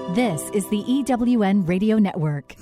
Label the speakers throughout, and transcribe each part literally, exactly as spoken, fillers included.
Speaker 1: This is the E W N Radio Network.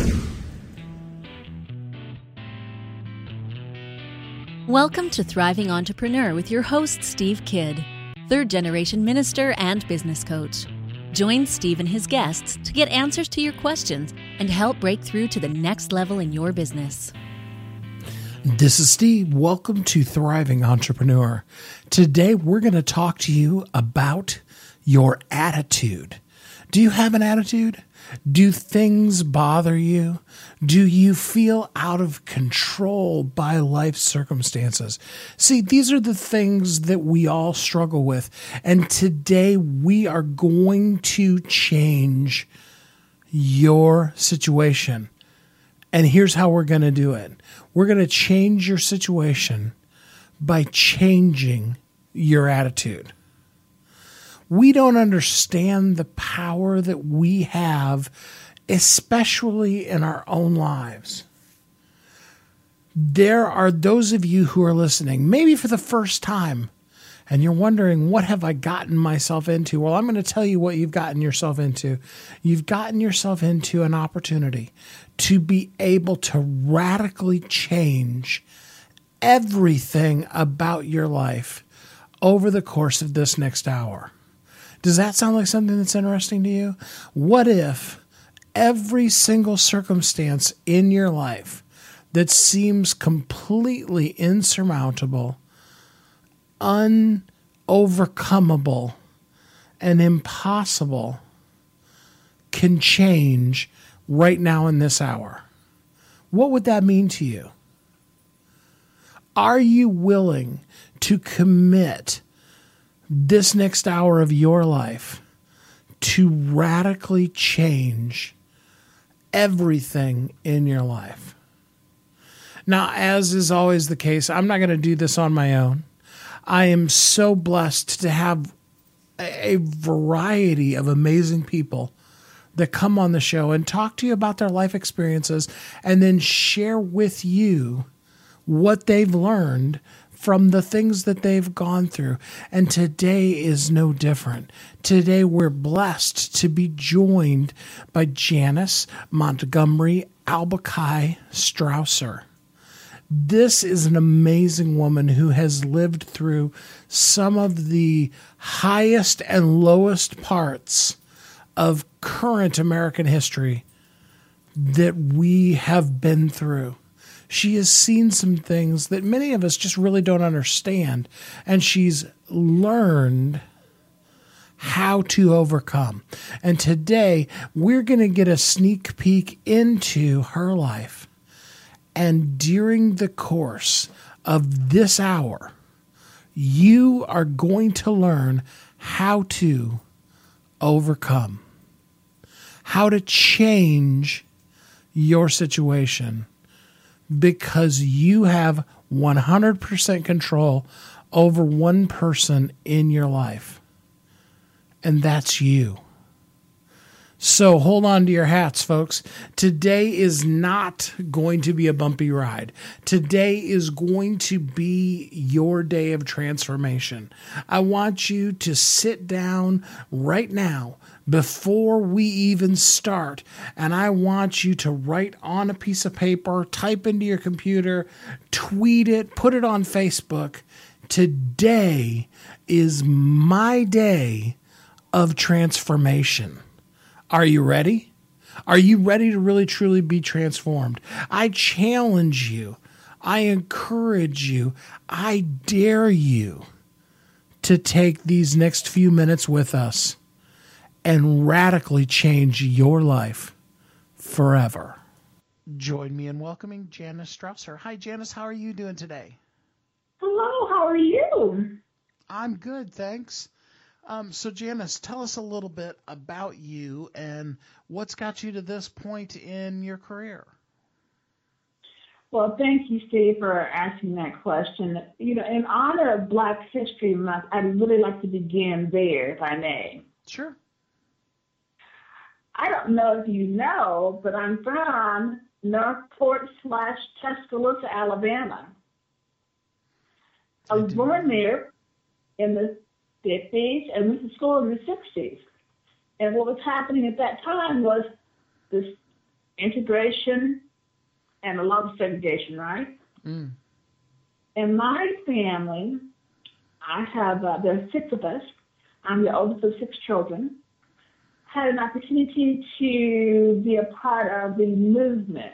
Speaker 1: Welcome to Thriving Entrepreneur with your host, Steve Kidd, third-generation minister and business coach. Join Steve and his guests to get answers to your questions and help break through to the next level in your business.
Speaker 2: This is Steve. Welcome to Thriving Entrepreneur. Today, we're going to talk to you about your attitude. Do you have an attitude? Do things bother you? Do you feel out of control by life circumstances? See, these are the things that we all struggle with. And today we are going to change your situation. And here's how we're going to do it. We're going to change your situation by changing your attitude. We don't understand the power that we have, especially in our own lives. There are those of you who are listening, maybe for the first time, and you're wondering, what have I gotten myself into? Well, I'm going to tell you what you've gotten yourself into. You've gotten yourself into an opportunity to be able to radically change everything about your life over the course of this next hour. Does that sound like something that's interesting to you? What if every single circumstance in your life that seems completely insurmountable, unovercomable, and impossible can change right now in this hour? What would that mean to you? Are you willing to commit this next hour of your life to radically change everything in your life? Now, as is always the case, I'm not going to do this on my own. I am so blessed to have a variety of amazing people that come on the show and talk to you about their life experiences and then share with you what they've learned from the things that they've gone through. And today is no different. Today we're blessed to be joined by Janice Montgomery Albuquerque Strausser. This is an amazing woman who has lived through some of the highest and lowest parts of current American history that we have been through. She has seen some things that many of us just really don't understand, and she's learned how to overcome. And today, we're going to get a sneak peek into her life. And during the course of this hour, you are going to learn how to overcome, how to change your situation, because you have one hundred percent control over one person in your life, and that's you. So hold on to your hats, folks. Today is not going to be a bumpy ride. Today is going to be your day of transformation. I want you to sit down right now before we even start, and I want you to write on a piece of paper, type into your computer, tweet it, put it on Facebook. Today is my day of transformation. Are you ready? Are you ready to really truly be transformed? I challenge you. I encourage you. I dare you to take these next few minutes with us and radically change your life forever. Join me in welcoming Janice Strausser. Hi, Janice. How are you doing today?
Speaker 3: Hello. How are you?
Speaker 2: I'm good, thanks. Um, so, Janice, tell us a little bit about you and what's got you to this point in your career.
Speaker 3: Well, thank you, Steve, for asking that question. You know, in honor of Black History Month, I'd really like to begin there, if I may.
Speaker 2: Sure.
Speaker 3: I don't know if you know, but I'm from Northport slash Tuscaloosa, Alabama. I was born there in the fifties and went to school in the sixties. And what was happening at that time was this integration and a lot of segregation, right?
Speaker 2: Mm.
Speaker 3: In my family, I have, uh, there are six of us. I'm the oldest of six children. Had an opportunity to be a part of the movement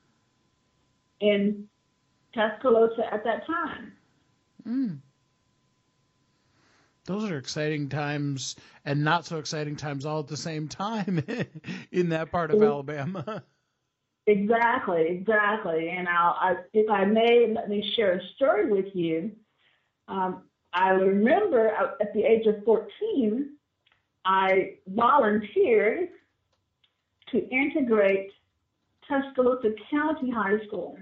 Speaker 3: in Tuscaloosa at that time.
Speaker 2: Mm. Those are exciting times and not so exciting times all at the same time in that part of Alabama.
Speaker 3: Exactly, exactly. And I'll, I, if I may, let me share a story with you. Um, I remember at the age of fourteen, I volunteered to integrate Tuscaloosa County High School.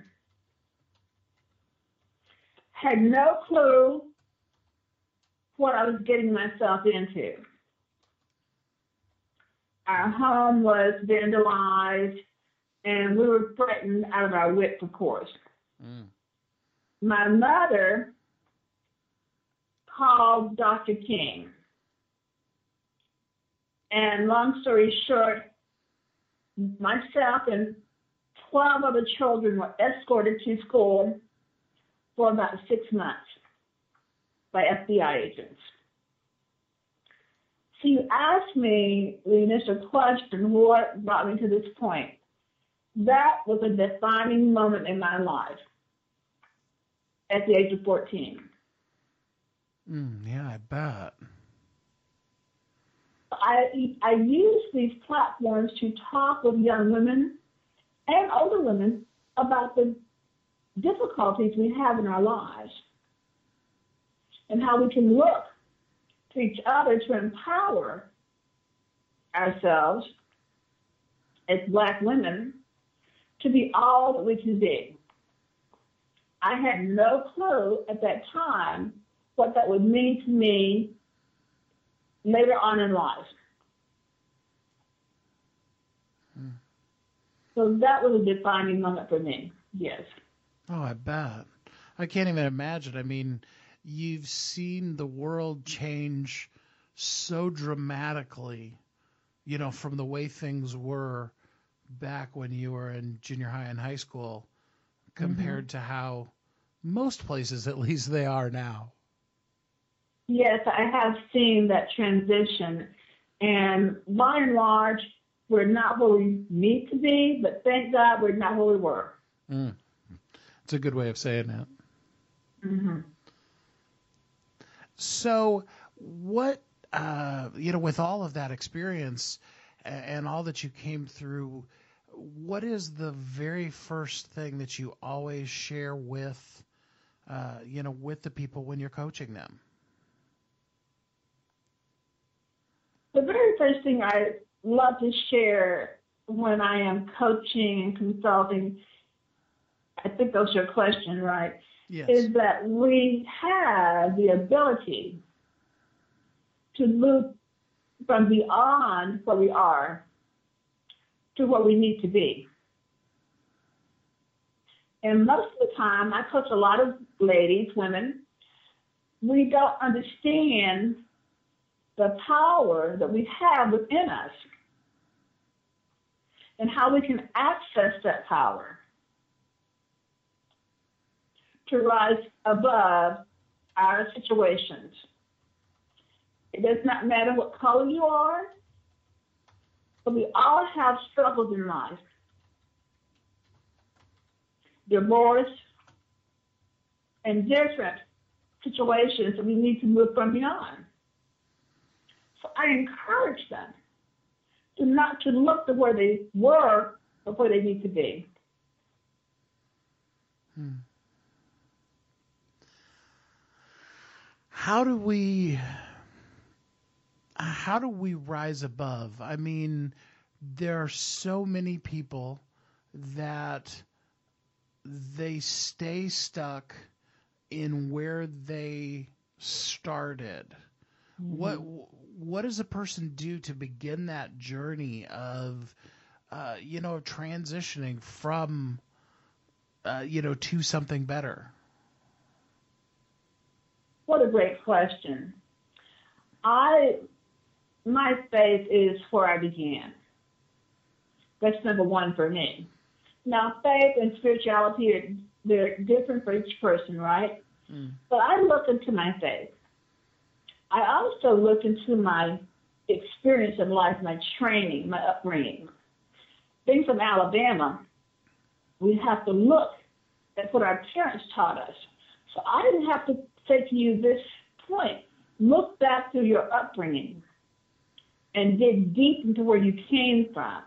Speaker 3: Had no clue what I was getting myself into. Our home was vandalized, and we were frightened out of our wits, of course. Mm. My mother called Doctor King. And long story short, myself and twelve other children were escorted to school for about six months by F B I agents. So you asked me the initial question, what brought me to this point? That was a defining moment in my life at the age of fourteen.
Speaker 2: Mm, yeah, I bet.
Speaker 3: I, I use these platforms to talk with young women and older women about the difficulties we have in our lives and how we can look to each other to empower ourselves as Black women to be all that we can be. I had no clue at that time what that would mean to me later on in life. Hmm. So that was a defining moment for me, yes.
Speaker 2: Oh, I bet. I can't even imagine. I mean, you've seen the world change so dramatically, you know, from the way things were back when you were in junior high and high school compared mm-hmm. to how most places, at least, they are now.
Speaker 3: Yes, I have seen that transition. And by and large, we're not where we need to be, but thank God we're not where we were.
Speaker 2: Mm. It's a good way of saying that.
Speaker 3: Mm-hmm.
Speaker 2: So what, uh, you know, with all of that experience and all that you came through, what is the very first thing that you always share with, uh, you know, with the people when you're coaching them?
Speaker 3: The very first thing I love to share when I am coaching and consulting, I think that's your question, right?
Speaker 2: Yes.
Speaker 3: Is that we have the ability to move from beyond where we are to where we need to be. And most of the time, I coach a lot of ladies, women, we don't understand the power that we have within us and how we can access that power to rise above our situations. It does not matter what color you are, but we all have struggles in life. Divorce and different situations that we need to move from beyond. So I encourage them to not to look to where they were, but where they need to be.
Speaker 2: Hmm. How do we, how do we rise above? I mean, there are so many people that they stay stuck in where they started. Mm-hmm. What what does a person do to begin that journey of, uh, you know, transitioning from, uh, you know, to something better?
Speaker 3: What a great question. I my faith is where I began. That's number one for me. Now, faith and spirituality are they're different for each person, right? Mm. But I look into my faith. I also look into my experience in life, my training, my upbringing. Being from Alabama, we have to look at what our parents taught us. So I didn't have to say to you this point. Look back through your upbringing and dig deep into where you came from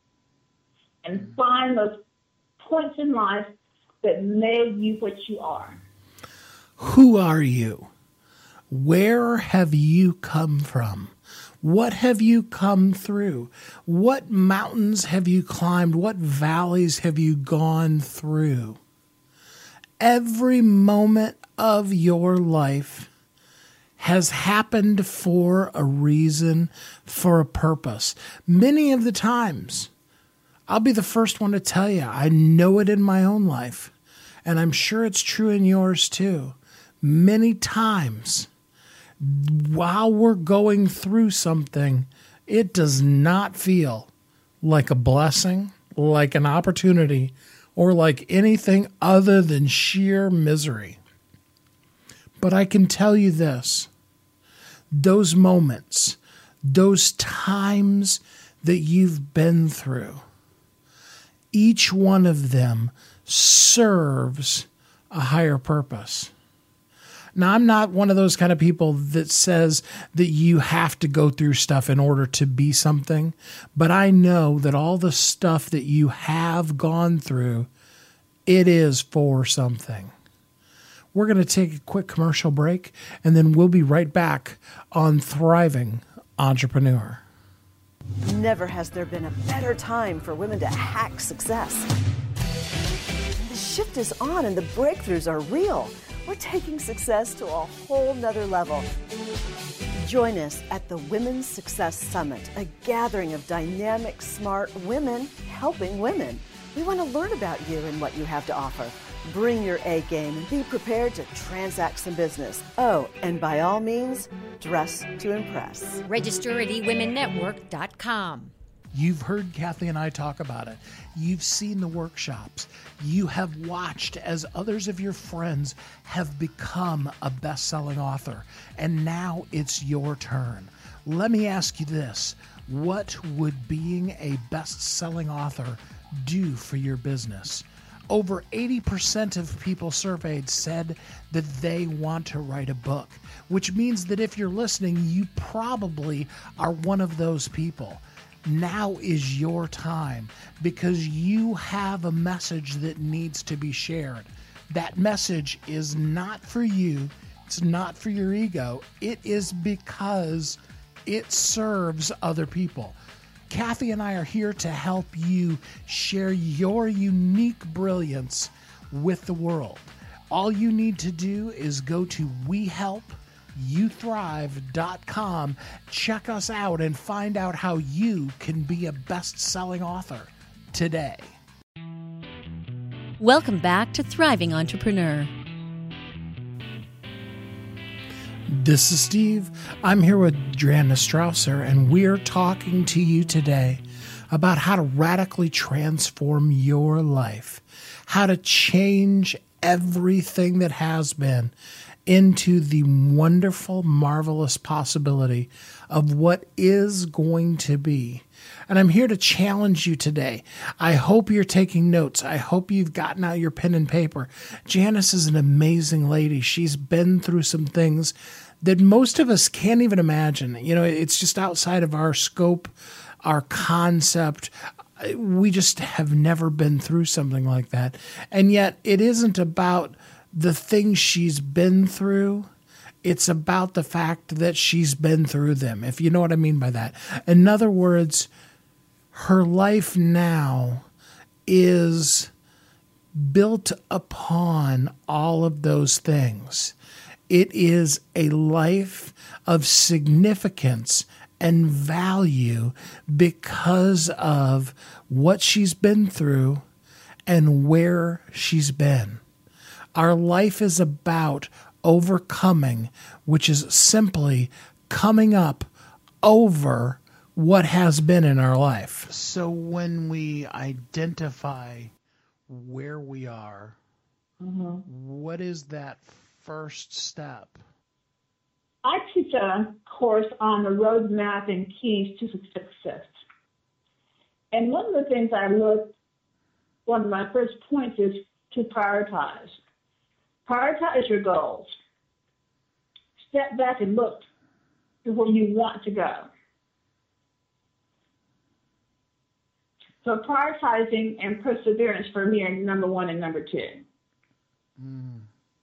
Speaker 3: and find those points in life that made you what you are.
Speaker 2: Who are you? Where have you come from? What have you come through? What mountains have you climbed? What valleys have you gone through? Every moment of your life has happened for a reason, for a purpose. Many of the times, I'll be the first one to tell you, I know it in my own life, and I'm sure it's true in yours too. Many times, while we're going through something, it does not feel like a blessing, like an opportunity, or like anything other than sheer misery. But I can tell you this, those moments, those times that you've been through, each one of them serves a higher purpose. Now, I'm not one of those kind of people that says that you have to go through stuff in order to be something, but I know that all the stuff that you have gone through, it is for something. We're going to take a quick commercial break, and then we'll be right back on Thriving Entrepreneur.
Speaker 4: Never has there been a better time for women to hack success. The shift is on and the breakthroughs are real. We're taking success to a whole nother level. Join us at the Women's Success Summit, a gathering of dynamic, smart women helping women. We want to learn about you and what you have to offer. Bring your A game and be prepared to transact some business. Oh, and by all means, dress to impress.
Speaker 5: Register at e women network dot com.
Speaker 2: You've heard Kathy and I talk about it. You've seen the workshops. You have watched as others of your friends have become a best-selling author. And now it's your turn. Let me ask you this. What would being a best-selling author do for your business? Over eighty percent of people surveyed said that they want to write a book, which means that if you're listening, you probably are one of those people. Now is your time because you have a message that needs to be shared. That message is not for you. It's not for your ego. It is because it serves other people. Kathy and I are here to help you share your unique brilliance with the world. All you need to do is go to we help you thrive dot com, check us out, and find out how you can be a best-selling author today.
Speaker 1: Welcome back to Thriving Entrepreneur.
Speaker 2: This is Steve. I'm here with Joanna Strausser, and we're talking to you today about how to radically transform your life, how to change everything that has been into the wonderful, marvelous possibility of what is going to be. And I'm here to challenge you today. I hope you're taking notes. I hope you've gotten out your pen and paper. Janice is an amazing lady. She's been through some things that most of us can't even imagine. You know, it's just outside of our scope, our concept. We just have never been through something like that. And yet it isn't about the things she's been through. It's about the fact that she's been through them, if you know what I mean by that. In other words, her life now is built upon all of those things. It is a life of significance and value because of what she's been through and where she's been. Our life is about overcoming, which is simply coming up over what has been in our life.
Speaker 6: So when we identify where we are,
Speaker 3: Mm-hmm.
Speaker 6: what is that first step?
Speaker 3: I teach a course on the roadmap and keys to success. And one of the things I look, one of my first points is to prioritize. Prioritize your goals. Step back and look to where you want to go. So prioritizing and perseverance for me are number one and number two.
Speaker 6: Mm.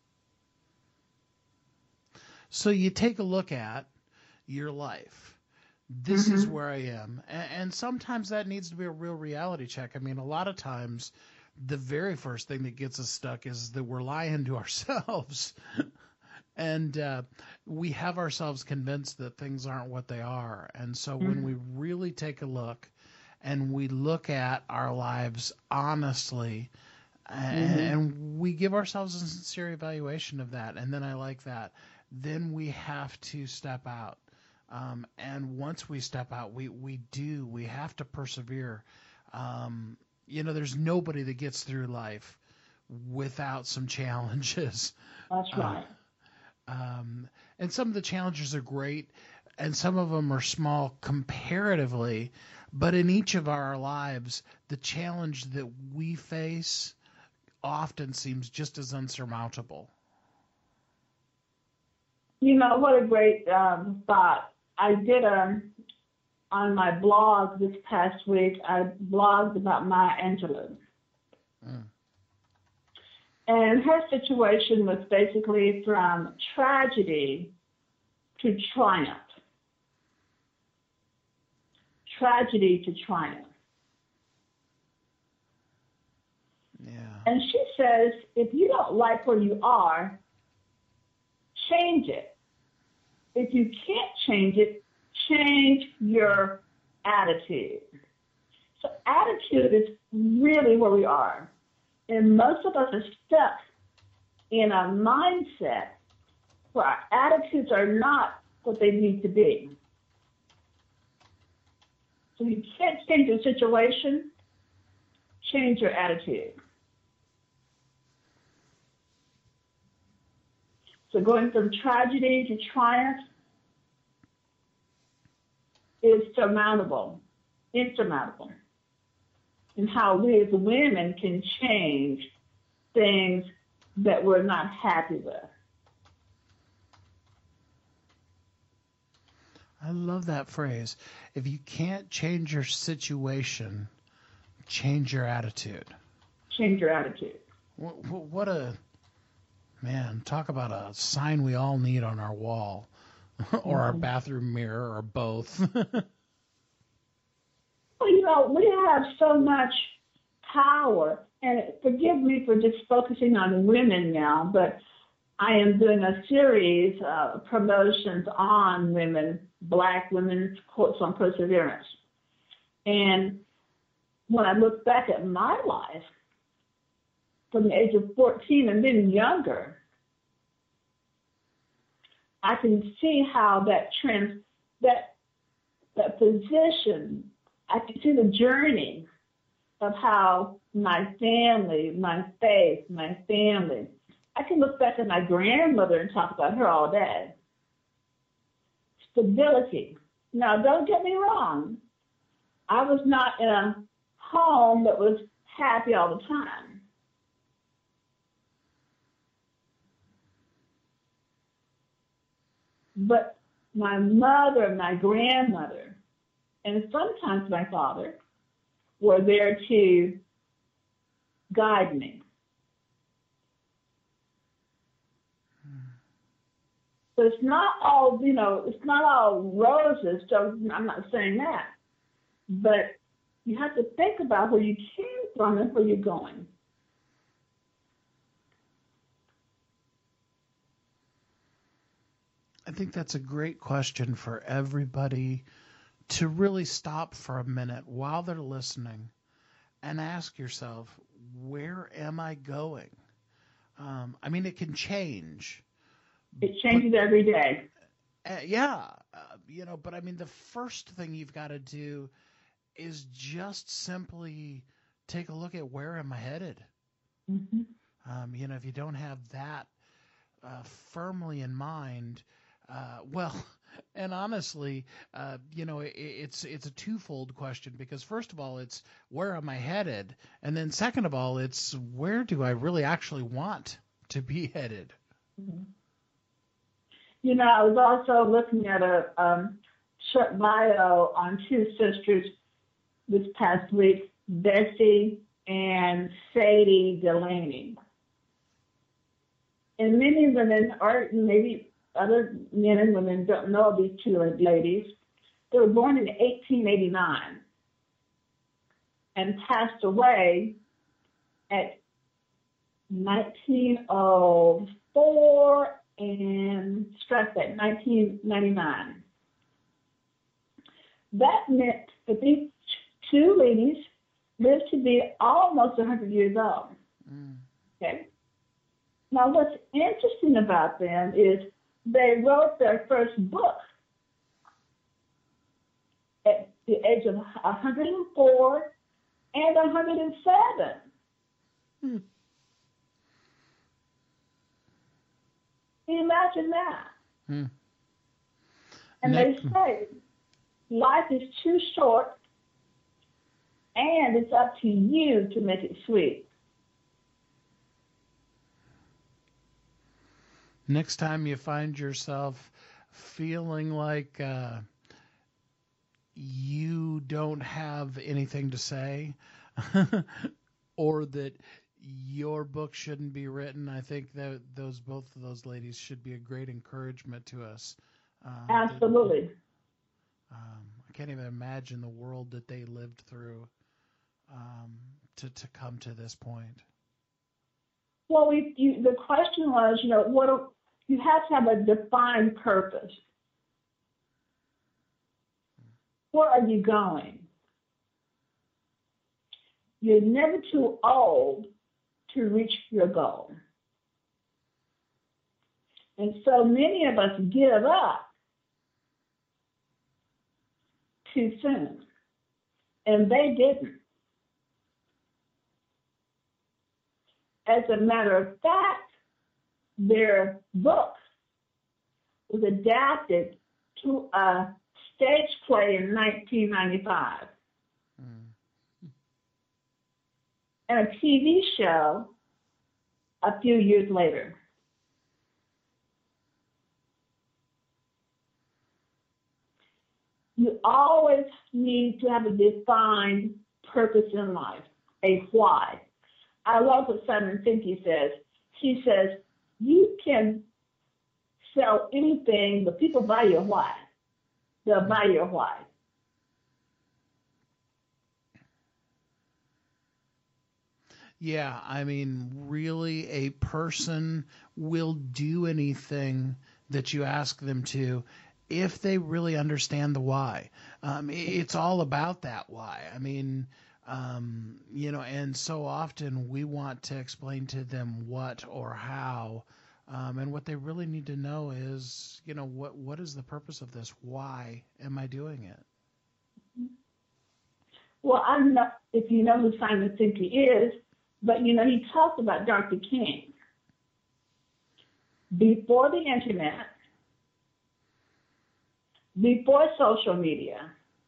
Speaker 6: So you take a look at your life. This
Speaker 3: Mm-hmm.
Speaker 6: is where I am. And, and sometimes that needs to be a real reality check. I mean, a lot of times the very first thing that gets us stuck is that we're lying to ourselves. and uh, we have ourselves convinced that things aren't what they are. And so
Speaker 3: Mm-hmm.
Speaker 6: when we really take a look and we look at our lives honestly, and,
Speaker 3: Mm-hmm.
Speaker 6: and we give ourselves a sincere evaluation of that, and then I like that, then we have to step out. Um, and once we step out, we, we do, we have to persevere. Um, you know, there's nobody that gets through life without some challenges.
Speaker 3: That's right.
Speaker 6: Uh, um, and some of the challenges are great, and some of them are small comparatively, but in each of our lives, the challenge that we face often seems just as unsurmountable.
Speaker 3: You know, what a great um, thought. I did a, on my blog this past week, I blogged about Maya Angelou.
Speaker 6: Mm.
Speaker 3: And her situation was basically from tragedy to triumph. Tragedy to triumph.
Speaker 6: Yeah.
Speaker 3: And she says, if you don't like where you are, change it. If you can't change it, change your attitude. So attitude is really where we are. And most of us are stuck in a mindset where our attitudes are not what they need to be. So you can't change your situation, change your attitude. So going from tragedy to triumph is surmountable, insurmountable, and how we as women can change things that we're not happy with.
Speaker 6: I love that phrase. If you can't change your situation, change your attitude.
Speaker 3: Change your attitude.
Speaker 6: What, what a, man, talk about a sign we all need on our wall or our bathroom mirror or both.
Speaker 3: Well, you know, we have so much power, and forgive me for just focusing on women now, but I am doing a series of promotions on women, Black women's quotes on perseverance. And when I look back at my life, from the age of fourteen and then younger, I can see how that trans, that that position, I can see the journey of how my family, my faith, my family, I can look back at my grandmother and talk about her all day. Stability. Now, don't get me wrong. I was not in a home that was happy all the time. But my mother, my grandmother, and sometimes my father were there to guide me. So it's not all, you know, it's not all roses, so I'm not saying that. But you have to think about where you came from and where you're going.
Speaker 6: I think that's a great question for everybody to really stop for a minute while they're listening and ask yourself, where am I going? Um, I mean, it can change.
Speaker 3: It changes but, every day.
Speaker 6: Uh, yeah, uh, you know, but I mean, the first thing you've got to do is just simply take a look at where am I headed.
Speaker 3: Mm-hmm.
Speaker 6: Um, you know, if you don't have that uh, firmly in mind, uh, well, and honestly, uh, you know, it, it's it's a twofold question, because first of all, it's where am I headed, and then second of all, it's where do I really actually want to be headed.
Speaker 3: Mm-hmm. You know, I was also looking at a um, short bio on two sisters this past week, Bessie and Sadie Delaney. And many women, or maybe other men and women, don't know these two ladies. They were born in eighteen eighty-nine and passed away at nineteen oh four and struck at nineteen ninety-nine. That meant that these two ladies lived to be almost one hundred years old.
Speaker 6: Mm.
Speaker 3: Okay. Now, what's interesting about them is they wrote their first book at the age of one hundred four and one hundred seven.
Speaker 6: Hmm.
Speaker 3: Imagine that.
Speaker 6: Hmm.
Speaker 3: And
Speaker 6: Next.
Speaker 3: they say life is too short, and it's up to you to make it sweet.
Speaker 6: Next time you find yourself feeling like uh, you don't have anything to say or that your book shouldn't be written, I think that those both of those ladies should be a great encouragement to us. Um,
Speaker 3: Absolutely.
Speaker 6: That, um, I can't even imagine the world that they lived through um, to, to come to this point.
Speaker 3: Well, we, you, the question was, you know, what you have to have a defined purpose. Where are you going? You're never too old to reach your goal. And so many of us give up too soon, and they didn't. As a matter of fact, their book was adapted to a stage play in nineteen ninety-five.
Speaker 6: Mm.
Speaker 3: And a T V show a few years later. You always need to have a defined purpose in life, a why. I love what Simon Sinek says. He says, you can sell anything, but people buy your why. They'll buy your why.
Speaker 6: Yeah, I mean, really, a person will do anything that you ask them to if they really understand the why. Um, it's all about that why. I mean, um, you know, and so often we want to explain to them what or how, um, and what they really need to know is, you know, what what is the purpose of this? Why am I doing it?
Speaker 3: Well, I don't know if you know who Simon Sinek is, but, you know, he talked about Doctor King. Before the internet, before social media,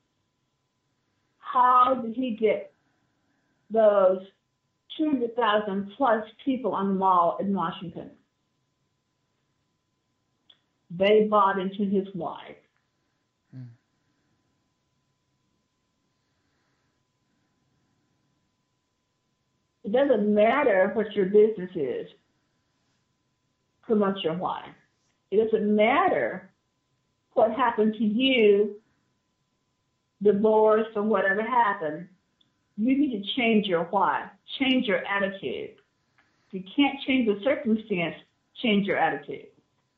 Speaker 3: how did he get those two hundred thousand plus people on the mall in Washington? They bought into his why.
Speaker 6: Hmm.
Speaker 3: It doesn't matter what your business is. Promote your why. It doesn't matter what happened to you, divorce or whatever happened. You need to change your why. Change your attitude. If you can't change the circumstance, change your attitude.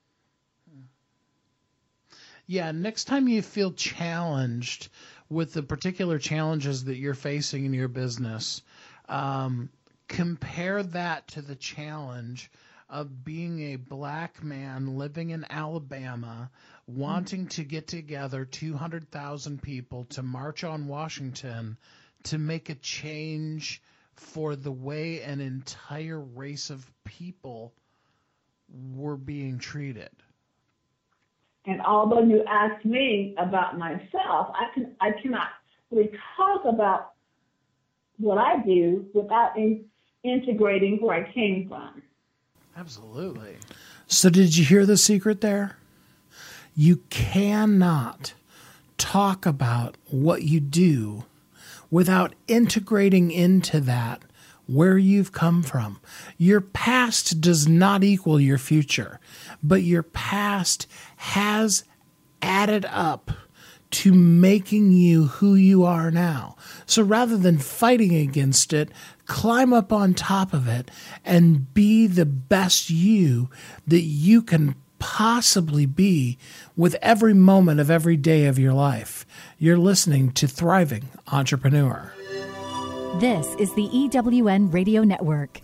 Speaker 6: Yeah, next time you feel challenged with the particular challenges that you're facing in your business, um, compare that to the challenge of being a black man living in Alabama, wanting to get together two hundred thousand people to march on Washington to make a change for the way an entire race of people were being treated.
Speaker 3: And although you asked me about myself, I can I cannot really talk about what I do without in, integrating where I came from.
Speaker 6: Absolutely.
Speaker 2: So did you hear the secret there? You cannot talk about what you do without integrating into that where you've come from. Your past does not equal your future, but your past has added up to making you who you are now. So rather than fighting against it, climb up on top of it and be the best you that you can possibly be with every moment of every day of your life. You're listening to Thriving Entrepreneur.
Speaker 7: This is the E W N Radio Network.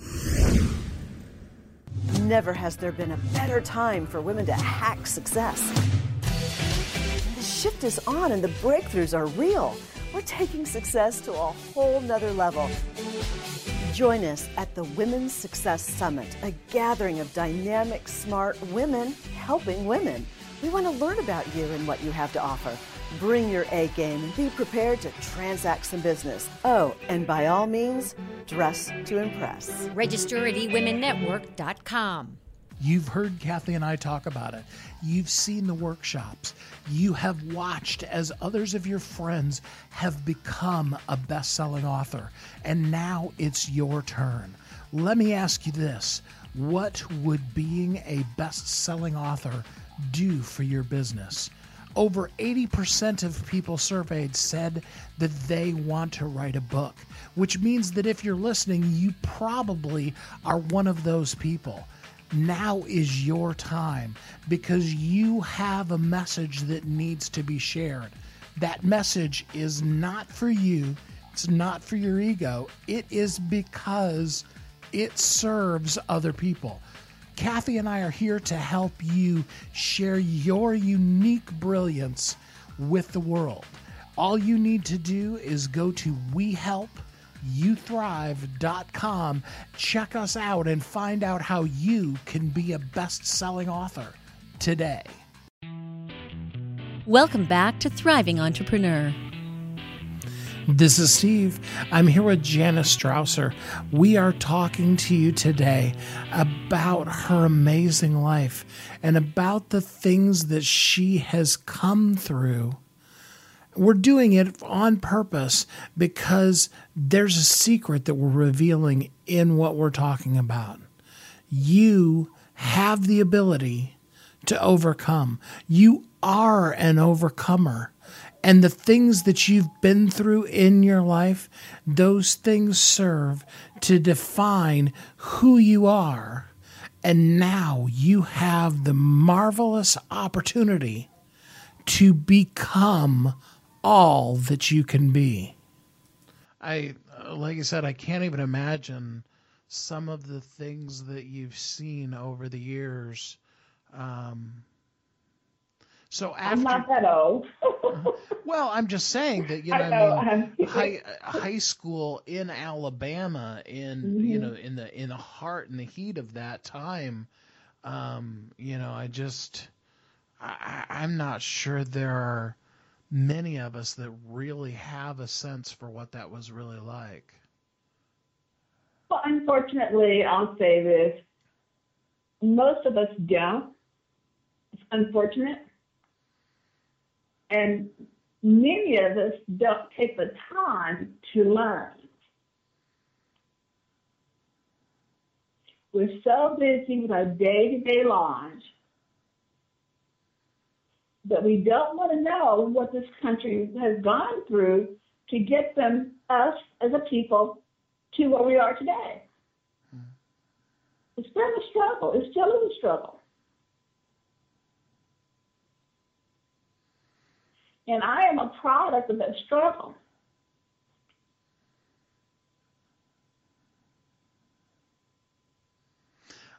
Speaker 4: Never has there been a better time for women to hack success. The shift is on and the breakthroughs are real. We're taking success to a whole nother level. Join us at the Women's Success Summit, a gathering of dynamic, smart women helping women. We want to learn about you and what you have to offer. Bring your A game and be prepared to transact some business. Oh, and by all means, dress to impress.
Speaker 5: Register at e women network dot com.
Speaker 2: You've heard Kathy and I talk about it. You've seen the workshops. You have watched as others of your friends have become a best-selling author. And now it's your turn. Let me ask you this. What would being a best-selling author do for your business? Over eighty percent of people surveyed said that they want to write a book, which means that if you're listening, you probably are one of those people. Now is your time because you have a message that needs to be shared. That message is not for you. It's not for your ego. It is because it serves other people. Kathy and I are here to help you share your unique brilliance with the world. All you need to do is go to we help you thrive dot com, check us out, and find out how you can be a best-selling author today.
Speaker 1: Welcome back to Thriving Entrepreneur.
Speaker 2: This is Steve. I'm here with Janice Strausser. We are talking to you today about her amazing life and about the things that she has come through. We're doing it on purpose because there's a secret that we're revealing in what we're talking about. You have the ability to overcome. You are an overcomer. And the things that you've been through in your life, those things serve to define who you are. And now you have the marvelous opportunity to become all that you can be.
Speaker 6: I, like I said, I can't even imagine some of the things that you've seen over the years. Um, so after,
Speaker 3: I'm not that old.
Speaker 6: well, I'm just saying that, you know,
Speaker 3: I know,
Speaker 6: I mean,
Speaker 3: I'm-
Speaker 6: high, high school in Alabama, in
Speaker 3: Mm-hmm.
Speaker 6: you know, in the in the heart and the heat of that time, um, you know, I just, I, I'm not sure there are many of us that really have a sense for what that was really like.
Speaker 3: Well, unfortunately, I'll say this. Most of us don't. It's unfortunate. And many of us don't take the time to learn. We're so busy with our day-to-day lives that we don't want to know what this country has gone through to get them, us as a people, to where we are today. Hmm. It's been a struggle. It still is a struggle. And I am a product of that struggle.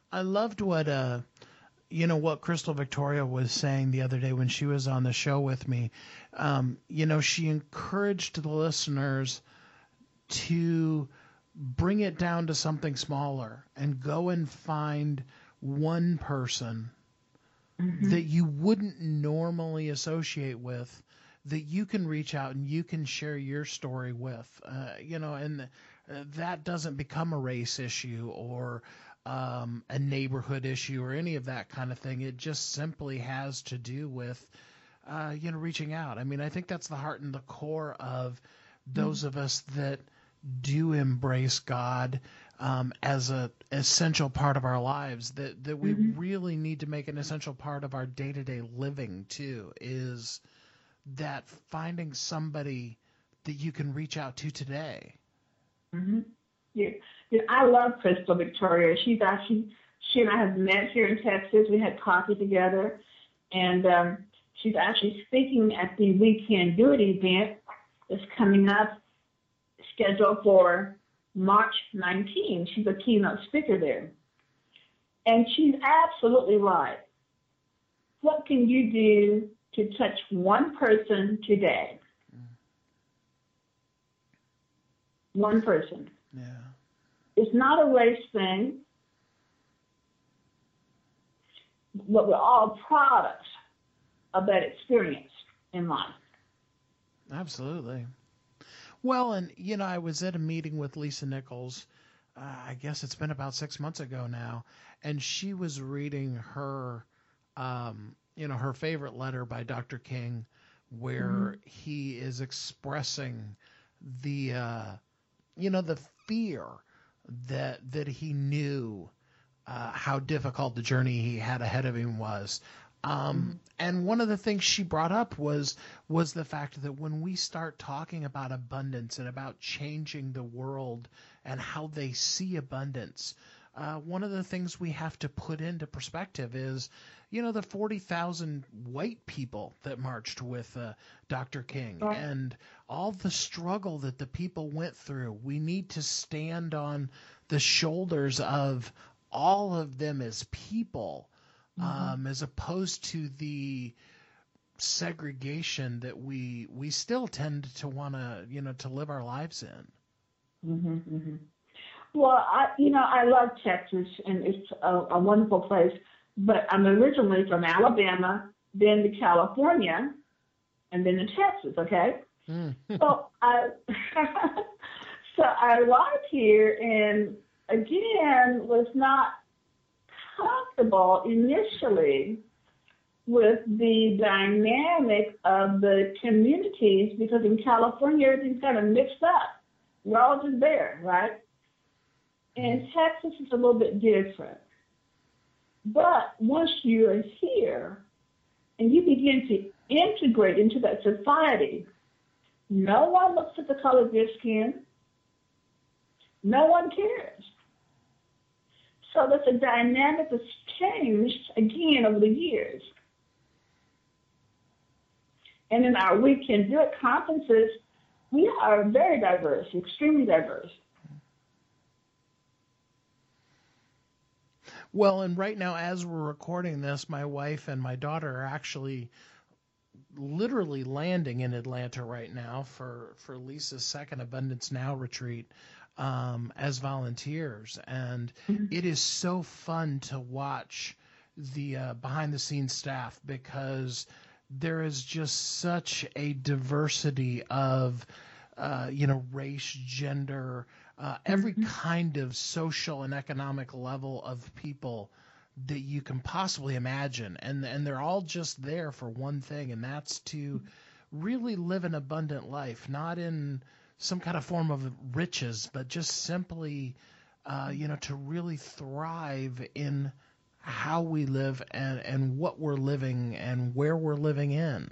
Speaker 6: I loved what uh, you know, what Crystal Victoria was saying the other day when she was on the show with me. Um, you know, she encouraged the listeners to bring it down to something smaller and go and find one person mm-hmm. that you wouldn't normally associate with, that you can reach out and you can share your story with, uh, you know, and uh, that doesn't become a race issue or um, a neighborhood issue or any of that kind of thing. It just simply has to do with, uh, you know, reaching out. I mean, I think that's the heart and the core of those mm-hmm. of us that do embrace God um, as a essential part of our lives, that, that we mm-hmm. really need to make an essential part of our day-to-day living too, is that finding somebody that you can reach out to today.
Speaker 3: Mm-hmm. Yeah. yeah, I love Crystal Victoria. She's actually, she and I have met here in Texas. We had coffee together, and um, she's actually speaking at the We Can Do It event that's coming up, scheduled for March nineteenth. She's a keynote speaker there. And she's absolutely right. What can you do to touch one person today? Mm. One person.
Speaker 6: Yeah.
Speaker 3: It's not a race thing, but we're all products of that experience in life.
Speaker 6: Absolutely. Well, and, you know, I was at a meeting with Lisa Nichols, uh, I guess it's been about six months ago now, and she was reading her, um, you know, her favorite letter by Doctor King, where mm-hmm. he is expressing the, uh, you know, the fear that that he knew uh, how difficult the journey he had ahead of him was. Um, mm-hmm. And one of the things she brought up was was the fact that when we start talking about abundance and about changing the world and how they see abundance, uh, one of the things we have to put into perspective is, you know, the forty thousand white people that marched with uh, Doctor King right. and all the struggle that the people went through. We need to stand on the shoulders of all of them as people. Mm-hmm. Um, as opposed to the segregation that we we still tend to want to, you know, to live our lives in.
Speaker 3: Mm-hmm, mm-hmm. Well, I, you know, I love Texas, and it's a, a wonderful place, but I'm originally from Alabama, then to California, and then to Texas, okay? Mm. so I so I arrived here, and again, was not comfortable initially with the dynamic of the communities, because in California everything's kind of mixed up. We're all just there, right? And Texas is a little bit different. But once you're here and you begin to integrate into that society, no one looks at the color of your skin. No one cares. So that's a dynamic that's changed, again, over the years. And in our We Can Do It conferences, we are very diverse, extremely diverse.
Speaker 6: Well, and right now, as we're recording this, my wife and my daughter are actually literally landing in Atlanta right now for, for Lisa's second Abundance Now retreat. Um, as volunteers, and mm-hmm. it is so fun to watch the uh, behind-the-scenes staff, because there is just such a diversity of, uh, you know, race, gender, uh, every mm-hmm. kind of social and economic level of people that you can possibly imagine, and and they're all just there for one thing, and that's to really live an abundant life, not in some kind of form of riches, but just simply, uh, you know, to really thrive in how we live and, and what we're living and where we're living in.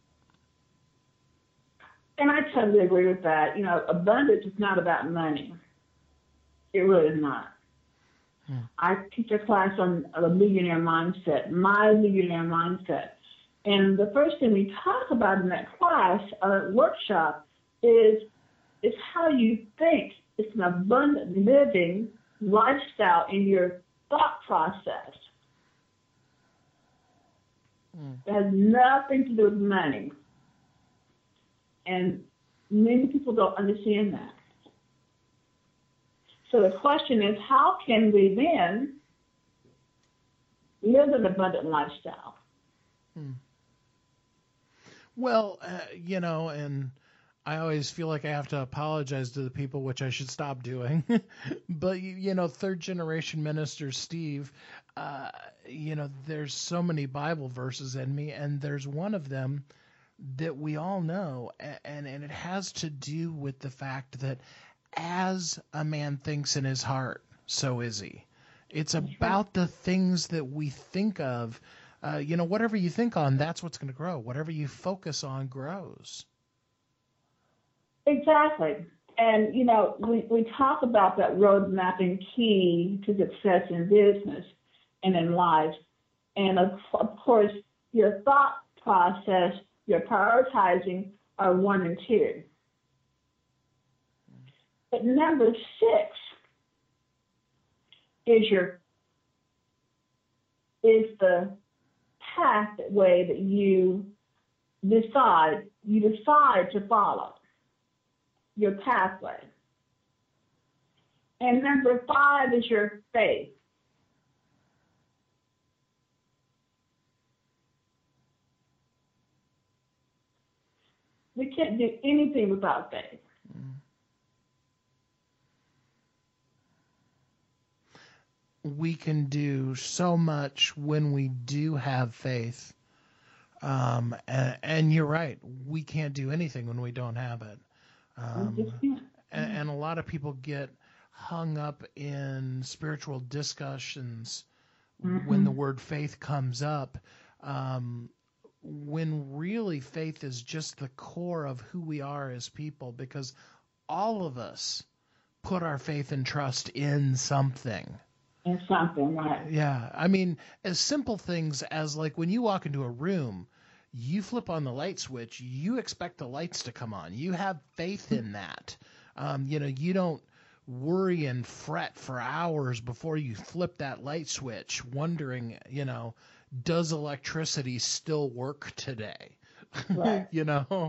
Speaker 3: And I totally agree with that. You know, abundance is not about money. It really is not. Hmm. I teach a class on a millionaire mindset, my millionaire mindset. And the first thing we talk about in that class, uh, workshop, is is how you think. It's an abundant living lifestyle in your thought process.
Speaker 6: Mm.
Speaker 3: It has nothing to do with money. And many people don't understand that. So the question is, how can we then live an abundant lifestyle?
Speaker 6: Hmm. Well, uh, you know, and I always feel like I have to apologize to the people, which I should stop doing. But, you, you know, third generation minister Steve, uh, you know, there's so many Bible verses in me, and there's one of them that we all know, and, and it has to do with the fact that as a man thinks in his heart, so is he. It's about the things that we think of. Uh, you know, whatever you think on, that's what's going to grow. Whatever you focus on grows.
Speaker 3: Exactly. And, you know, we, we talk about that road mapping key to success in business and in life. And, of, of course, your thought process, your prioritizing are one and two. But number six is your is the pathway that you decide you decide to follow, your pathway. And number five is your faith. We can't do anything without faith.
Speaker 6: Mm. We can do so much when we do have faith. Um, and, and you're right. We can't do anything when we don't have it. Um,
Speaker 3: We just can't.
Speaker 6: and, and a lot of people get hung up in spiritual discussions
Speaker 3: Mm-hmm.
Speaker 6: when the word faith comes up, um, when really faith is just the core of who we are as people, because all of us put our faith and trust in something.
Speaker 3: And something, right?
Speaker 6: Yeah. I mean, as simple things as like when you walk into a room, you flip on the light switch, you expect the lights to come on. You have faith in that. Um, you know, you don't worry and fret for hours before you flip that light switch, wondering, you know, does electricity still work today?
Speaker 3: Right.
Speaker 6: You know?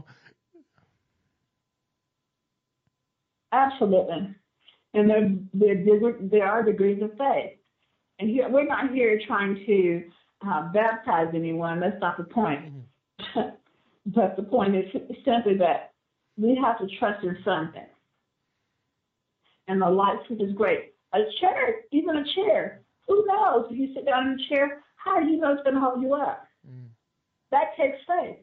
Speaker 3: Absolutely. And there, there, there are degrees of faith. And here, we're not here trying to uh, baptize anyone. That's not the point. Mm-hmm. But the point is simply that we have to trust in something. And the light switch is great. A chair, even a chair, who knows? If you sit down in a chair, how do you know it's going to hold you up? Mm. That takes faith.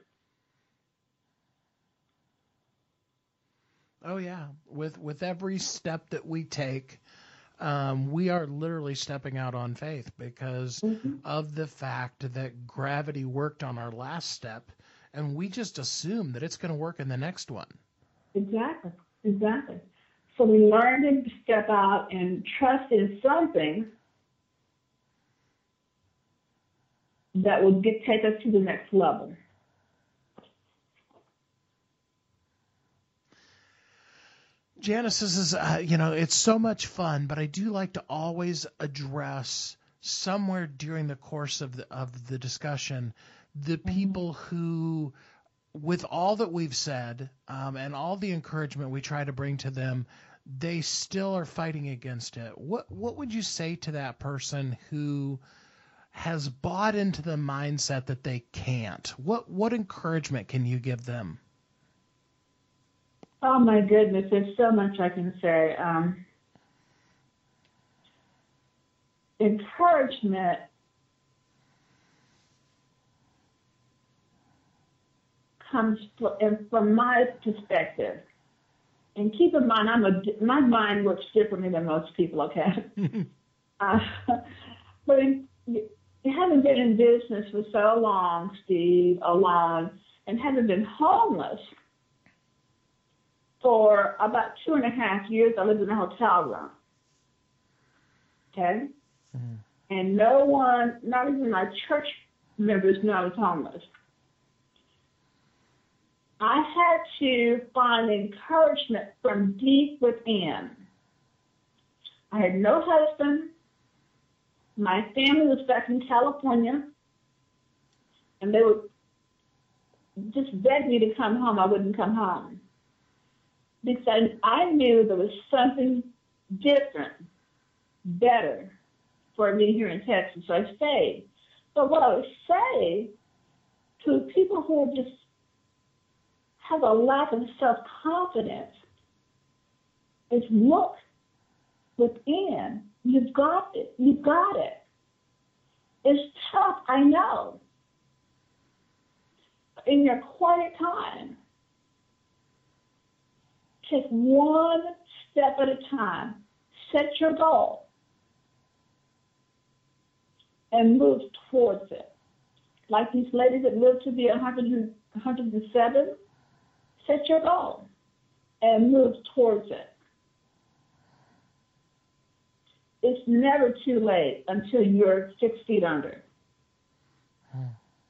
Speaker 6: Oh yeah, with with every step that we take, um, we are literally stepping out on faith because mm-hmm. of the fact that gravity worked on our last step, and we just assume that it's going to work in the next one.
Speaker 3: Exactly, exactly. So we learn to step out and trust in something that will get take us to the next level.
Speaker 6: Janice, this is, uh, you know, it's so much fun, but I do like to always address somewhere during the course of the, of the discussion the people who, with all that we've said um, and all the encouragement we try to bring to them, they still are fighting against it. What what would you say to that person who has bought into the mindset that they can't? What what encouragement can you give them?
Speaker 3: Oh, my goodness, there's so much I can say. Um, encouragement comes from, from my perspective. And keep in mind, I'm a, my mind works differently than most people, okay? uh, but in, having been in business for so long, Steve, alone, and having been homeless, for about two and a half years, I lived in a hotel room. Okay? Mm-hmm. And no one, not even my church members, knew I was homeless. I had to find encouragement from deep within. I had no husband. My family was back in California, and they would just beg me to come home. I wouldn't come home because I knew there was something different, better for me here in Texas, so I stayed. But what I would say to people who just have a lack of self-confidence is look within. You've got it. You've got it. It's tough, I know. In your quiet time, take one step at a time. Set your goal and move towards it. Like these ladies that live to be one hundred, one hundred seven, set your goal and move towards it. It's never too late until you're six feet under.
Speaker 6: Hmm.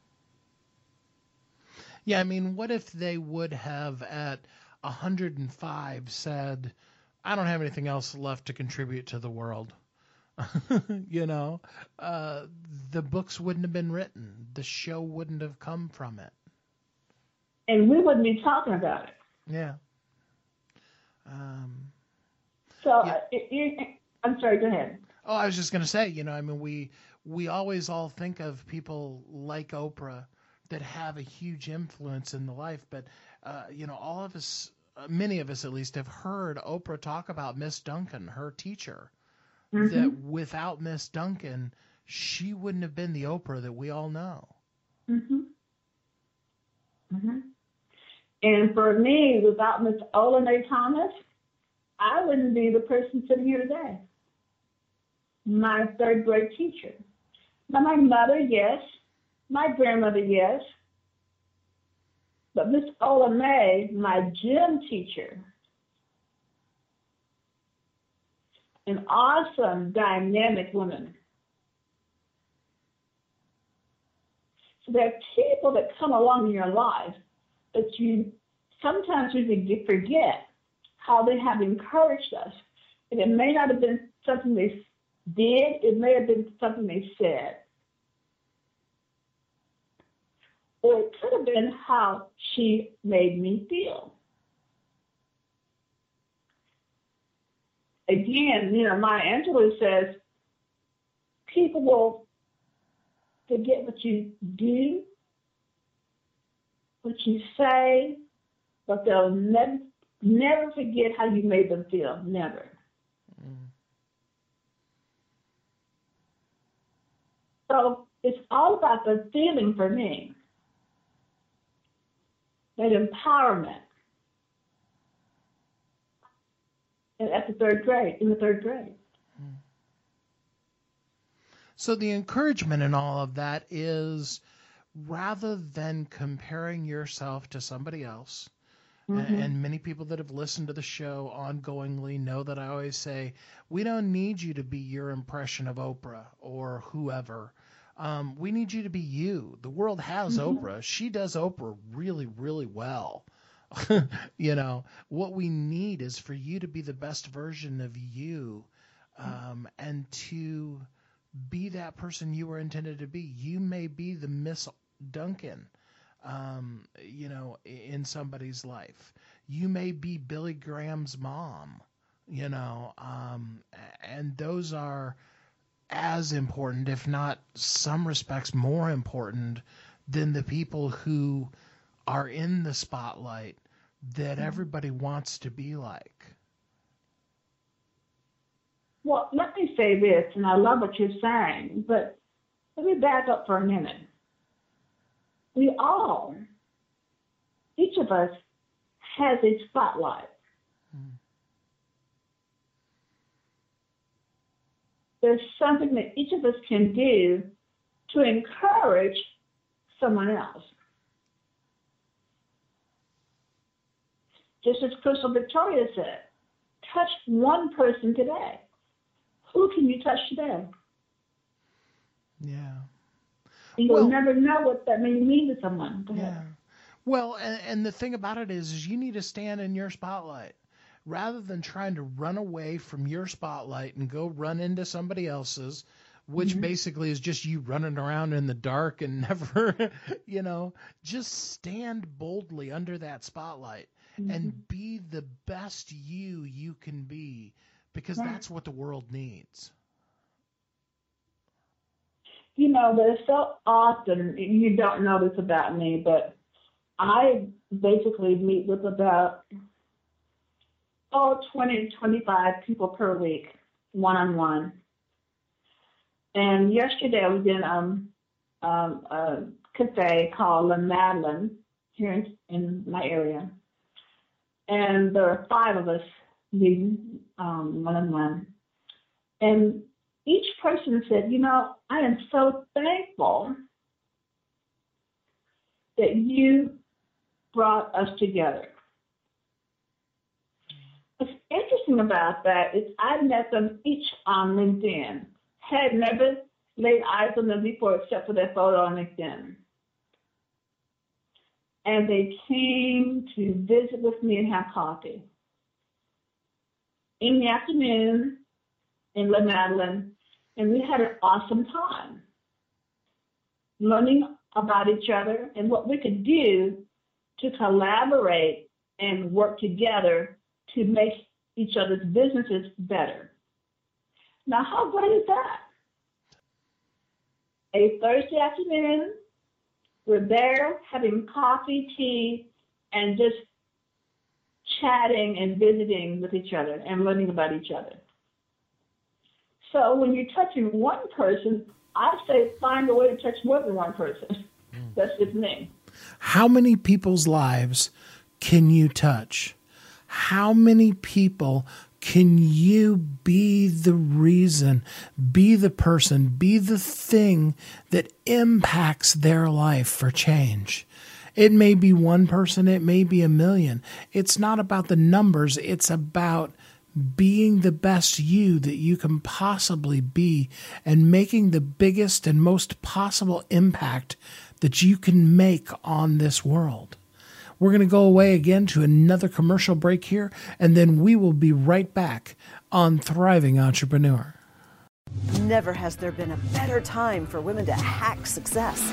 Speaker 6: Yeah, I mean, what if they would have at one hundred five said, I don't have anything else left to contribute to the world? you know, uh, the books wouldn't have been written. The show wouldn't have come from it.
Speaker 3: And we wouldn't be talking about it.
Speaker 6: Yeah. Um,
Speaker 3: so,
Speaker 6: yeah.
Speaker 3: Uh, it, it, I'm sorry, go ahead.
Speaker 6: Oh, I was just going to say, you know, I mean, we we always all think of people like Oprah that have a huge influence in the life, but, uh, you know, all of us, uh, many of us at least, have heard Oprah talk about Miss Duncan, her teacher, mm-hmm. that without Miss Duncan, she wouldn't have been the Oprah that we all know.
Speaker 3: Mm-hmm. Mm-hmm. And for me, without Miss Ola Mae Thomas, I wouldn't be the person sitting here today. My third grade teacher. Now, my mother, yes. My grandmother, yes. But Miss Ola Mae, my gym teacher, an awesome, dynamic woman. So there are people that come along in your life that you sometimes really forget how they have encouraged us. And it may not have been something they did, it may have been something they said. Or it could have been how she made me feel. Again, you know, Maya Angelou says, people will forget what you do, what you say, but they'll never, never forget how you made them feel. Never. Mm. So it's all about the feeling for me. That empowerment. And at the third grade, in the third grade. Mm.
Speaker 6: So the encouragement in all of that is, rather than comparing yourself to somebody else, mm-hmm. and, and many people that have listened to the show ongoingly know that I always say, we don't need you to be your impression of Oprah or whoever. Um, we need you to be you. The world has mm-hmm. Oprah. She does Oprah really, really well. You know, what we need is for you to be the best version of you, um, and to be that person you were intended to be. You may be the Miss Duncan, um, you know, in somebody's life. You may be Billy Graham's mom, you know, um, and those are as important, if not some respects more important, than the people who are in the spotlight that everybody wants to be like.
Speaker 3: Well, let me say this, and I love what you're saying, but let me back up for a minute. We all, each of us, has a spotlight. Hmm. There's something that each of us can do to encourage someone else. Just as Crystal Victoria said, touch one person today. Who can you touch today?
Speaker 6: Yeah.
Speaker 3: You'll
Speaker 6: well,
Speaker 3: never know what that may mean to someone. Go ahead.
Speaker 6: Yeah. Well, and, and the thing about it is, is you need to stand in your spotlight. Rather than trying to run away from your spotlight and go run into somebody else's, which
Speaker 3: Mm-hmm.
Speaker 6: basically is just you running around in the dark and never, you know, just stand boldly under that spotlight
Speaker 3: Mm-hmm.
Speaker 6: and be the best you you can be, because
Speaker 3: Right.
Speaker 6: that's what the world needs.
Speaker 3: You know, there's so often, you don't know this about me, but I basically meet with about, oh, twenty, twenty-five people per week, one-on-one. And yesterday I was in um, um, a cafe called La Madeleine here in, in my area. And there are five of us meeting um, one-on-one. And each person said, you know, I am so thankful that you brought us together. What's interesting about that is I met them each on LinkedIn. Had never laid eyes on them before except for their photo on LinkedIn. And they came to visit with me and have coffee. In the afternoon in La Madeleine, and we had an awesome time learning about each other and what we could do to collaborate and work together to make each other's businesses better. Now, how great is that? A Thursday afternoon, we're there having coffee, tea, and just chatting and visiting with each other and learning about each other. So when you're touching one person, I say find a way to touch more than one person. That's just me.
Speaker 2: How many people's lives can you touch? How many people can you be the reason, be the person, be the thing that impacts their life for change? It may be one person, it may be a million. It's not about the numbers, it's about being the best you that you can possibly be and making the biggest and most possible impact that you can make on this world. We're going to go away again to another commercial break here, and then we will be right back on Thriving Entrepreneur.
Speaker 4: Never has there been a better time for women to hack success.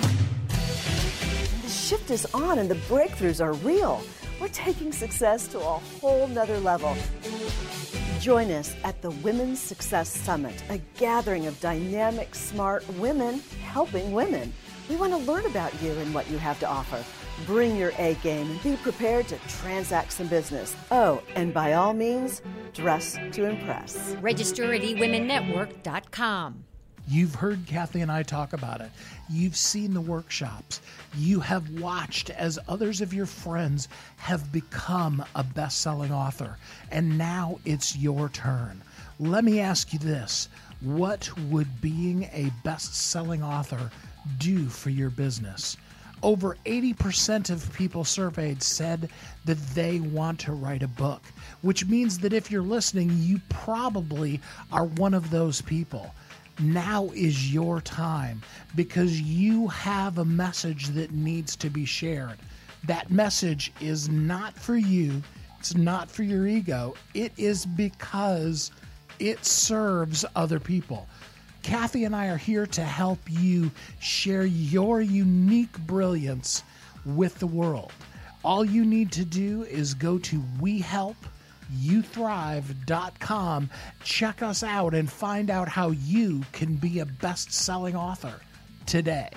Speaker 4: The shift is on and the breakthroughs are real. We're taking success to a whole nother level. Join us at the Women's Success Summit, a gathering of dynamic, smart women helping women. We want to learn about you and what you have to offer. Bring your A game and be prepared to transact some business. Oh, and by all means, dress to impress.
Speaker 5: Register at e women network dot com.
Speaker 2: You've heard Kathy and I talk about it. You've seen the workshops. You have watched as others of your friends have become a best-selling author. And now it's your turn. Let me ask you this. What would being a best-selling author do for your business? Over eighty percent of people surveyed said that they want to write a book, which means that if you're listening, you probably are one of those people. Now is your time because you have a message that needs to be shared. That message is not for you. It's not for your ego. It is because it serves other people. Kathy and I are here to help you share your unique brilliance with the world. All you need to do is go to we help you thrive dot com, check us out, and find out how you can be a best-selling author today.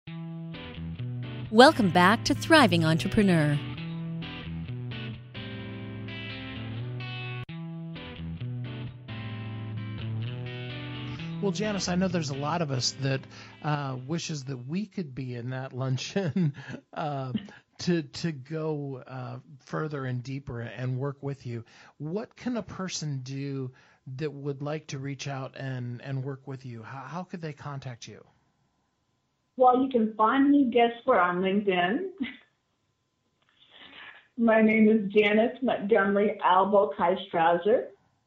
Speaker 1: Welcome back to Thriving Entrepreneur.
Speaker 6: Well, Janice, I know there's a lot of us that uh, wishes that we could be in that luncheon uh, to to go uh, further and deeper and work with you. What can a person do that would like to reach out and, and work with you? How, how could they contact you?
Speaker 3: Well, you can find me, guess where, on LinkedIn. My name is Janice Montgomery Albo Kaistrauser.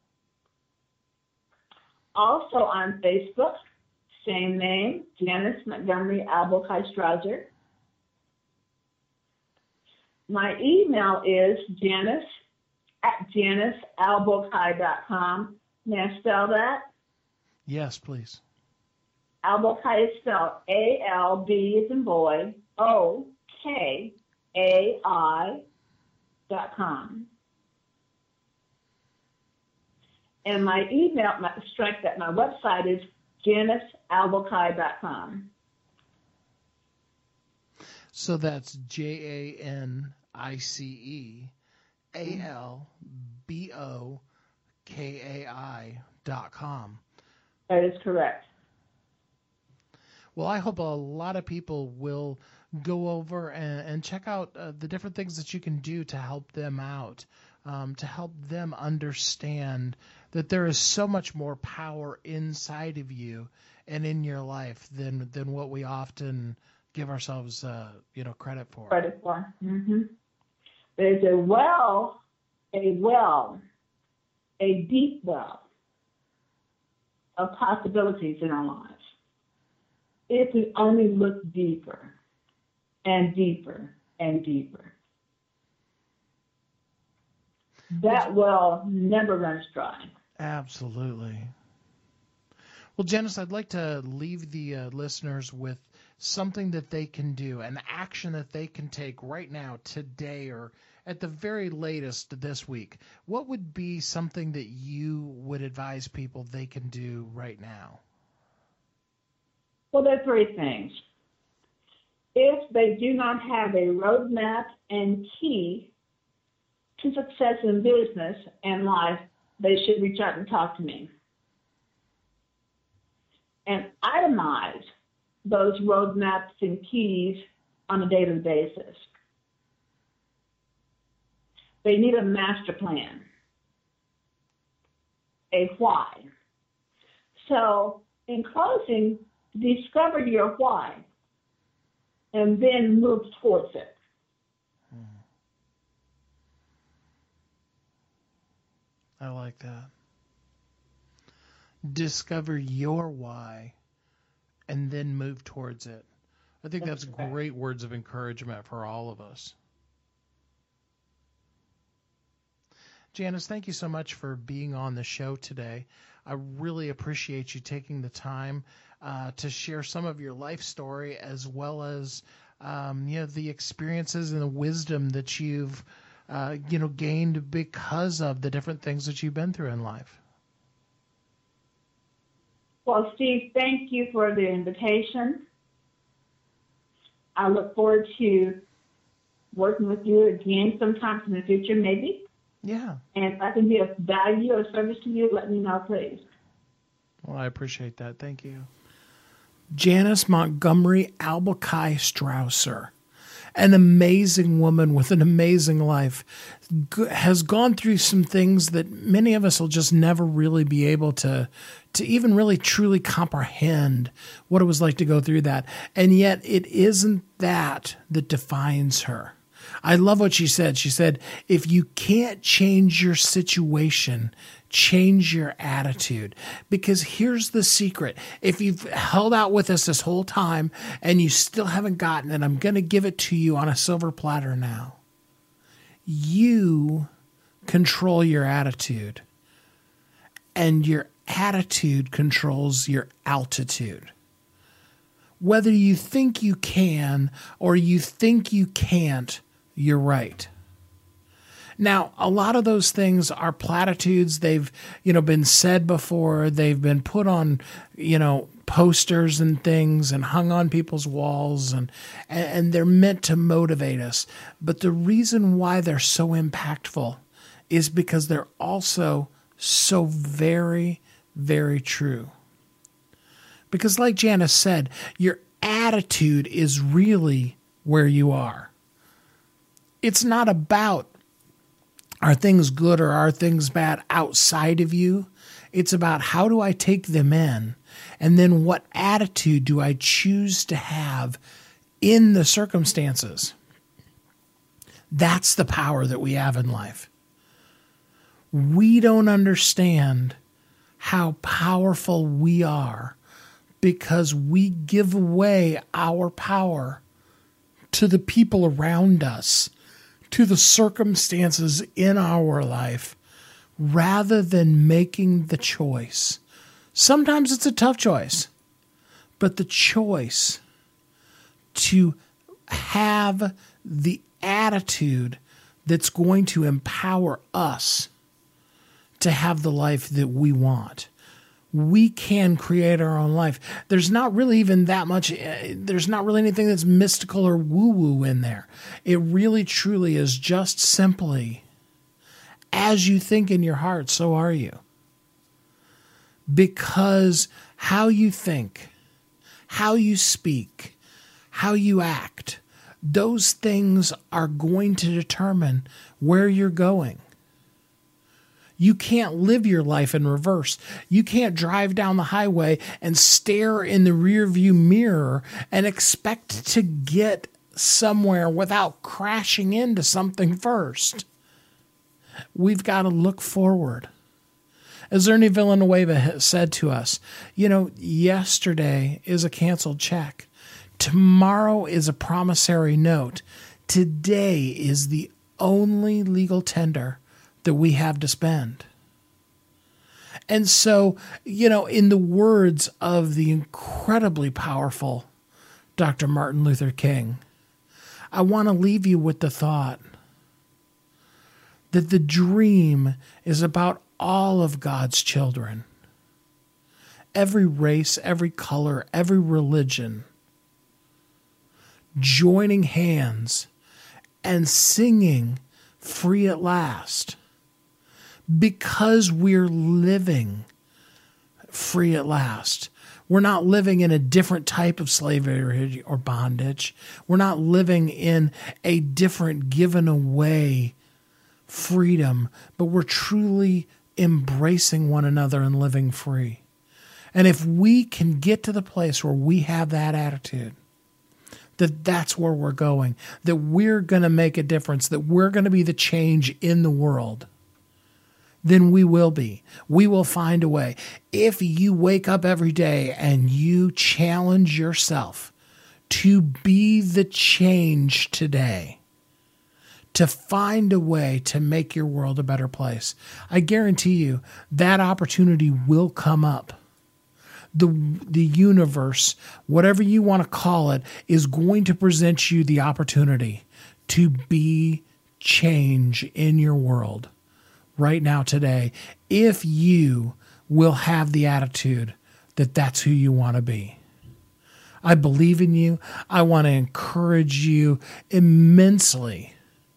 Speaker 3: Also on Facebook, same name, Janice Montgomery Albo Kaistrauser. My email is Janice at janice albo kai dot com. May I spell that?
Speaker 6: Yes, please.
Speaker 3: Albokai is spelled A L B as in boy, O K A I dot com. And my email, my, strike that, my website is janice albokai dot com.
Speaker 6: So that's J A N I C E A L B O K A I dot com.
Speaker 3: That is correct.
Speaker 6: Well, I hope a lot of people will go over and, and check out uh, the different things that you can do to help them out, um, to help them understand that there is so much more power inside of you and in your life than than what we often give ourselves, uh, you know, credit for.
Speaker 3: Credit for. Mm-hmm. There's a well, a well, a deep well of possibilities in our lives. If we only look deeper and deeper and deeper. That well never runs dry.
Speaker 6: Absolutely. Well, Janice, I'd like to leave the uh, listeners with something that they can do, an action that they can take right now, today, or at the very latest this week. What would be something that you would advise people they can do right now?
Speaker 3: Well, there are three things. If they do not have a roadmap and key to success in business and life, they should reach out and talk to me. And itemize those roadmaps and keys on a daily basis. They need a master plan, a why. So in closing, discover your why and then move towards it.
Speaker 6: I like that. Discover your why and then move towards it. I think that's, that's great words of encouragement for all of us. Janice, thank you so much for being on the show today. I really appreciate you taking the time uh, to share some of your life story, as well as um, you know, the experiences and the wisdom that you've uh, you know gained because of the different things that you've been through in life.
Speaker 3: Well, Steve, thank you for the invitation. I look forward to working with you again sometime in the future, maybe.
Speaker 6: Yeah.
Speaker 3: And if I can be of value or service to you, let me know, please.
Speaker 6: Well, I appreciate that. Thank you.
Speaker 2: Janice Montgomery Albokai Strausser, an amazing woman with an amazing life, has gone through some things that many of us will just never really be able to to even really truly comprehend what it was like to go through that. And yet it isn't that that defines her. I love what she said. She said, if you can't change your situation, change your attitude. Because here's the secret. If you've held out with us this whole time and you still haven't gotten it, I'm going to give it to you on a silver platter now. You control your attitude, and your attitude controls your altitude. Whether you think you can or you think you can't, you're right. Now, a lot of those things are platitudes. They've, you know, been said before. They've been put on, you know, posters and things and hung on people's walls, and and they're meant to motivate us. But the reason why they're so impactful is because they're also so very, very true. Because like Janice said, your attitude is really where you are. It's not about are things good or are things bad outside of you. It's about how do I take them in, and then what attitude do I choose to have in the circumstances. That's the power that we have in life. We don't understand how powerful we are because we give away our power to the people around us, to the circumstances in our life, rather than making the choice. Sometimes it's a tough choice, but the choice to have the attitude that's going to empower us to have the life that we want. We can create our own life. There's not really even that much, uh, there's not really anything that's mystical or woo-woo in there. It really truly is just simply, as you think in your heart, so are you. Because how you think, how you speak, how you act, those things are going to determine where you're going. You can't live your life in reverse. You can't drive down the highway and stare in the rearview mirror and expect to get somewhere without crashing into something first. We've got to look forward. As Ernie Villanueva said to us, you know, yesterday is a canceled check. Tomorrow is a promissory note. Today is the only legal tender that we have to spend. And so, you know, in the words of the incredibly powerful Doctor Martin Luther King, I want to leave you with the thought that the dream is about all of God's children. Every race, every color, every religion, joining hands and singing "Free at Last," because we're living free at last. We're not living in a different type of slavery or bondage. We're not living in a different given away freedom, but we're truly embracing one another and living free. And if we can get to the place where we have that attitude, that that's where we're going, that we're going to make a difference, that we're going to be the change in the world, then we will be. We will find a way. If you wake up every day and you challenge yourself to be the change today, to find a way to make your world a better place, I guarantee you that opportunity will come up. The, the universe, whatever you want to call it, is going to present you the opportunity to be change in your world right now, today, if you will have the attitude that that's who you want to be. I believe in you. I want to encourage you immensely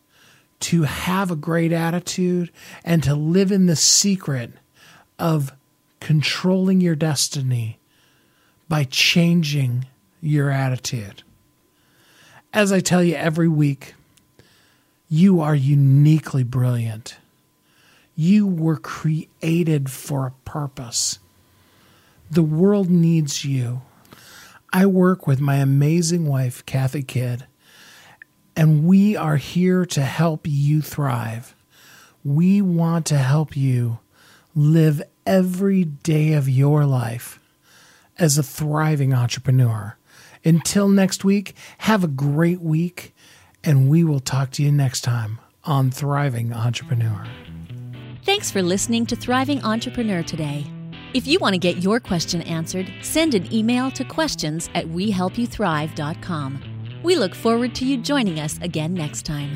Speaker 2: to have a great attitude and to live in the secret of controlling your destiny by changing your attitude. As I tell you every week, you are uniquely brilliant. You were created for a purpose. The world needs you. I work with my amazing wife, Kathy Kidd, and we are here to help you thrive. We want to help you live every day of your life as a thriving entrepreneur. Until next week, have a great week, and we will talk to you next time on Thriving Entrepreneur.
Speaker 1: Thanks for listening to Thriving Entrepreneur today. If you want to get your question answered, send an email to questions at we help you thrive dot com. We look forward to you joining us again next time.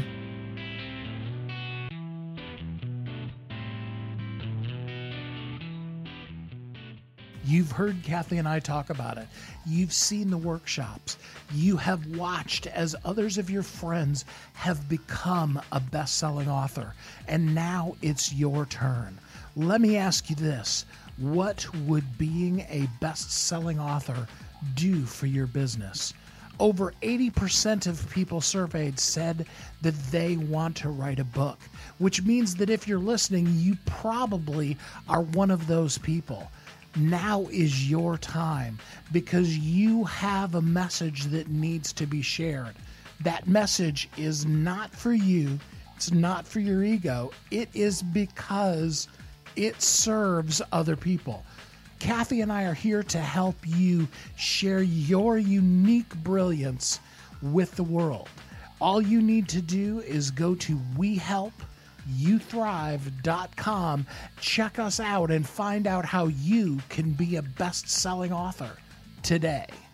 Speaker 2: You've heard Kathy and I talk about it. You've seen the workshops. You have watched as others of your friends have become a best-selling author. And now it's your turn. Let me ask you this. What would being a best-selling author do for your business? Over eighty percent of people surveyed said that they want to write a book, which means that if you're listening, you probably are one of those people. Now is your time, because you have a message that needs to be shared. That message is not for you. It's not for your ego. It is because it serves other people. Kathy and I are here to help you share your unique brilliance with the world. All you need to do is go to we help you thrive dot com, check us out, and find out how you can be a best-selling author today.